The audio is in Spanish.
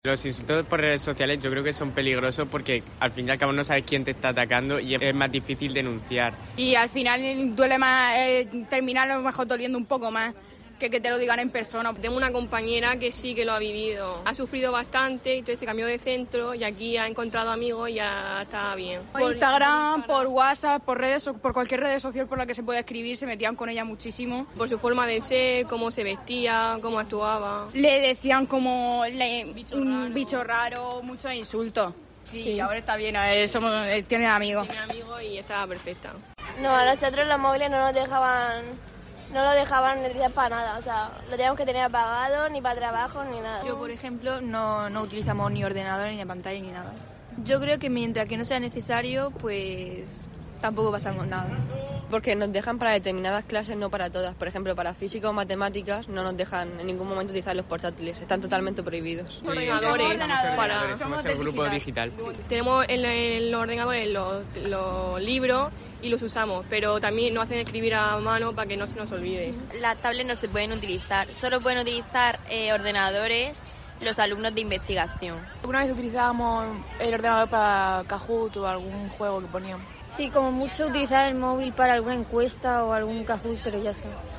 Los insultos por redes sociales yo creo que son peligrosos porque al fin y al cabo no sabes quién te está atacando y es más difícil denunciar. Y al final duele más, terminar a lo mejor doliendo un poco más que te lo digan en persona. Tengo una compañera que sí que lo ha vivido. Ha sufrido bastante y entonces se cambió de centro y aquí ha encontrado amigos y ya está bien. Por Instagram, por WhatsApp, por cualquier red social por la que se pueda escribir, se metían con ella muchísimo. Por su forma de ser, cómo se vestía, cómo actuaba. Le decían como un bicho raro, muchos insultos. Sí, ahora está bien, tiene amigos. Tiene amigos y está perfecta. No, a nosotros los móviles no lo dejaban utilizar para nada, o sea, lo teníamos que tener apagado, ni para trabajo, ni nada. Yo, por ejemplo, no utilizamos ni ordenador, ni pantalla, ni nada. Yo creo que mientras que no sea necesario, pues tampoco pasamos nada. Porque nos dejan para determinadas clases, no para todas. Por ejemplo, para física o matemáticas no nos dejan en ningún momento utilizar los portátiles, están totalmente prohibidos. Sí, Ordenadores, somos el grupo digital. Tenemos en los ordenadores los libros y los usamos, pero también nos hacen escribir a mano para que no se nos olvide. Las tablets no se pueden utilizar, solo pueden utilizar ordenadores los alumnos de investigación. Alguna vez utilizábamos el ordenador para Kahoot o algún juego que poníamos. Sí, como mucho utilizar el móvil para alguna encuesta o algún Kahoot, pero ya está.